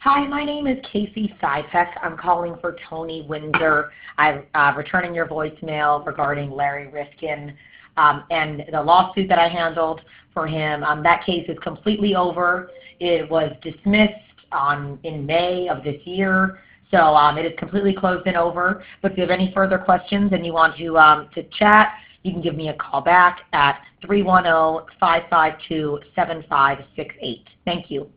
Hi, my name is Casey Sipek. I'm calling for Tony Windsor. I'm returning your voicemail regarding Larry Rifkin and the lawsuit that I handled for him. That case is completely over. It was dismissed in May of this year, so it is completely closed and over. But if you have any further questions and you want to chat, you can give me a call back at 310-552-7568. Thank you.